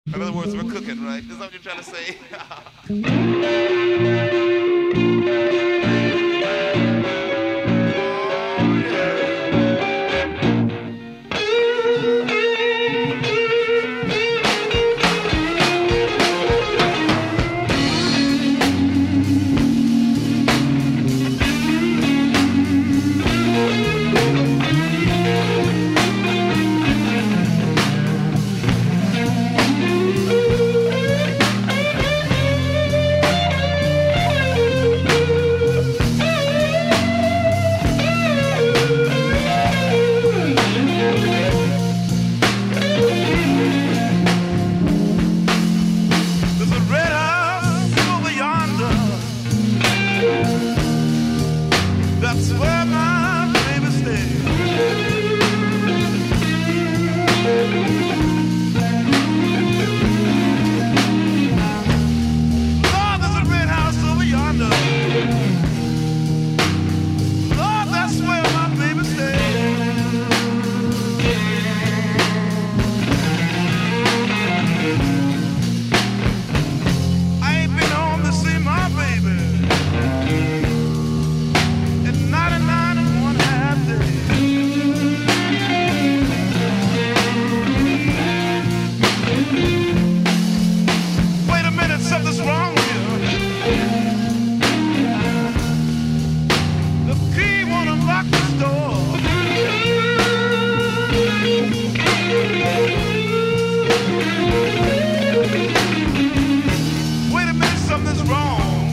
In other words, we're cooking, right? Is that what you're trying to say? There's a red house over yonder. That's where my baby stays. Lord, there's a red house over yonder. Lord, that's where my baby stays. I ain't been home to see my baby in 99 and one half days. Wait a minute, something's wrong here. The key won't unlock this door. Wait a minute, something's wrong.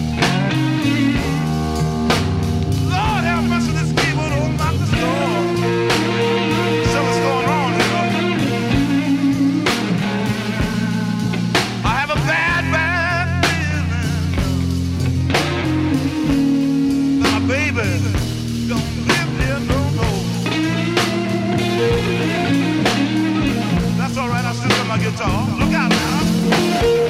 Lord have mercy, this key won't unlock this door. Something's going on here. I have a bad, bad feeling that my baby don't live here no more. That's all right, I still got my guitar. Look out now.